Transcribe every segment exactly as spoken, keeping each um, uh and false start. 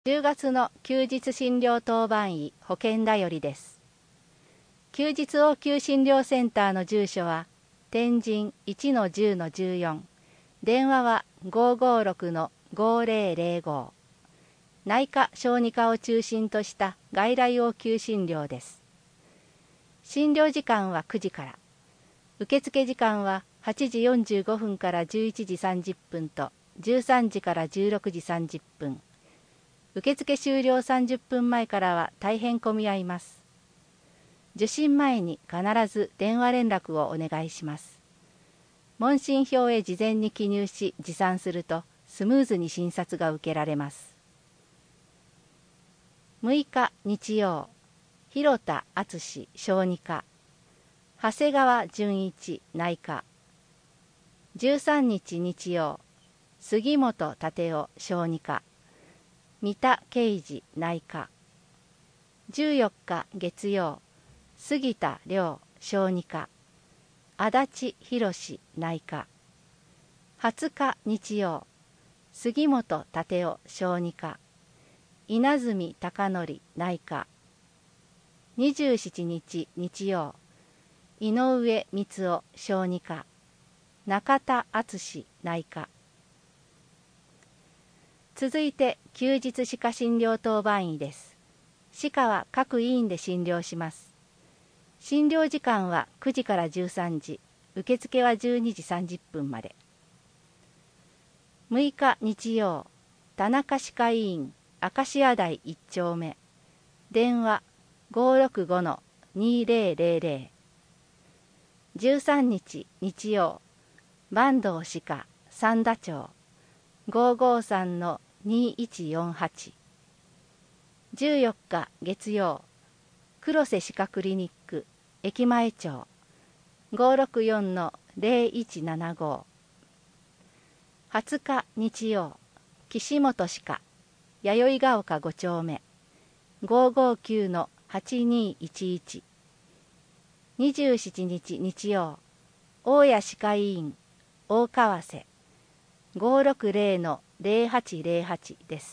じゅうがつの休日診療当番医保健だよりです。休日応急診療センターの住所は天神 いちのじゅうのじゅうよん、電話は ごーごーろくのごーぜろぜろご。内科・小児科を中心とした外来応急診療です。診療時間はくじから。受付時間ははちじよんじゅうごふんからじゅういちじさんじゅっぷんとじゅうさんじからじゅうろくじさんじゅっぷん。受付終了さんじゅっぷんまえからは大変混み合います。受診前に必ず電話連絡をお願いします。問診票へ事前に記入し持参するとスムーズに診察が受けられます。むいか日曜、広田敦小児科、長谷川純一内科。じゅうさんにち日曜、杉本立夫小児科、三田啓二内科。じゅうよっか月曜、杉田亮小児科、足立博内科。はつか日曜、杉本立夫小児科、稲積貴則内科。にじゅうしちにち日曜、井上光雄小児科、中田敦内科。続いて休日歯科診療当番医です。歯科は各医院で診療します。診療時間はくじからじゅうさんじ、受付はじゅうにじさんじゅっぷんまで。むいか日曜、田中歯科医院明石家台いっちょうめ、電話 ごーろくごのにぜろぜろぜろ。じゅうさんにち日曜、坂東歯科三田町 ごーごーさんのにいちよんはち。じゅうよっか月曜、黒瀬歯科クリニック駅前町 ごーろくよんのぜろいちななご。はつか日曜、岸本歯科弥生が丘ごちょうめ ごーごーきゅうのはちにいちいち。にじゅうしちにち日曜、大谷歯科医院大川瀬 ごーろくぜろのぜろはちぜろはち です。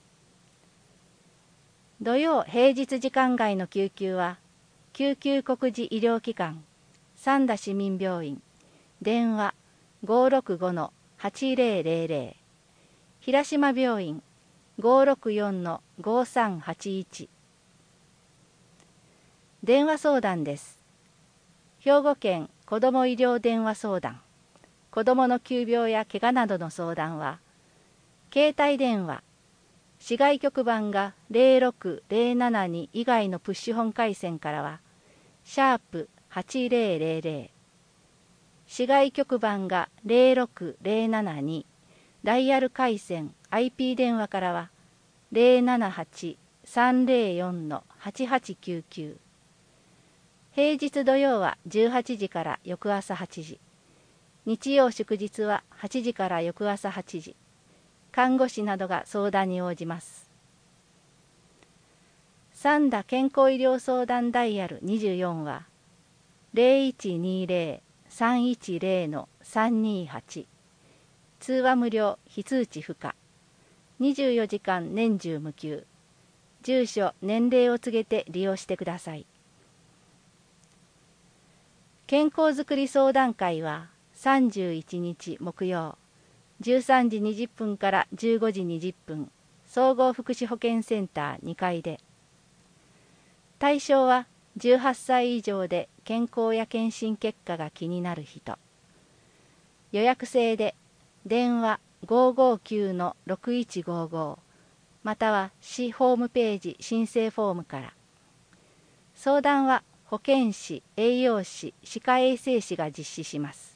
土曜平日時間外の救急は救急告示医療機関三田市民病院電話 ごーろくごのはちぜろぜろぜろ、平島病院 ごーろくよんのごーさんはちいち。電話相談です。兵庫県子ども医療電話相談、子どもの急病や怪我などの相談は携帯電話市外局番がぜろろくぜろななに以外のプッシュ本回線からはシャープはちぜろぜろぜろ、市外局番がぜろろくぜろななにダイヤル回線 アイピー 電話からはぜろななはちさんぜろよんのはちはちきゅうきゅう。平日土曜はじゅうはちじから翌朝はちじ、日曜祝日ははちじから翌朝はちじ。看護師などが相談に応じます。三田健康医療相談ダイヤルにじゅうよんはぜろいちにぜろ さんいちぜろのさんにはち。通話無料、非通知不可。にじゅうよじかん年中無休。住所、年齢を告げて利用してください。健康づくり相談会はさんじゅういちにち木曜、じゅうさんじにじゅっぷんからじゅうごじにじゅっぷん、総合福祉保健センターにかいで。対象はじゅうはっさい以上で健康や検診結果が気になる人。予約制で電話 ごーごーきゅうのろくいちごーごー、または市ホームページ申請フォームから。相談は保健師、栄養士、歯科衛生士が実施します。